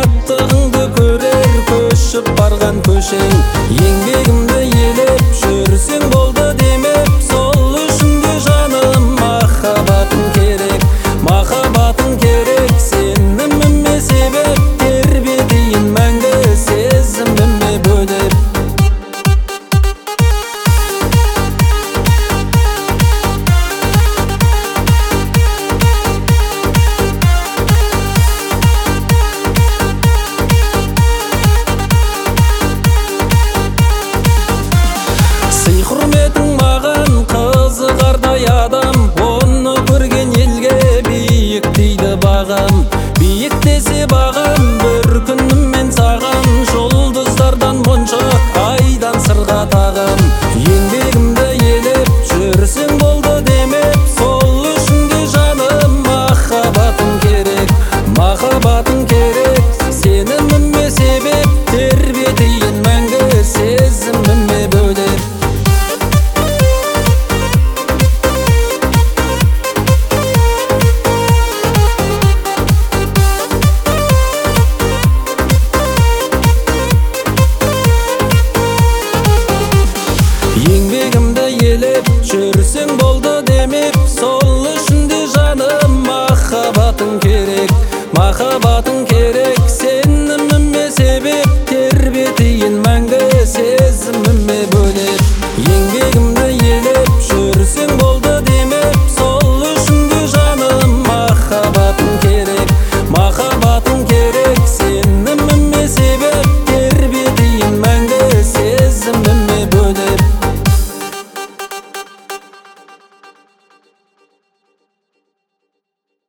шаттығыңды көрер көшіп барған көшең. Еңбегімді елеп жүрсең болды демеп, сол үшін де жаным махаббатың керек, махаббатың керек. Сеніміме себеп тербетейін мәңгі, сезіміме бөлеп. Құрметің маған қызығардай адам, оны көрген елге биік дейді бағам. Биік десе бағам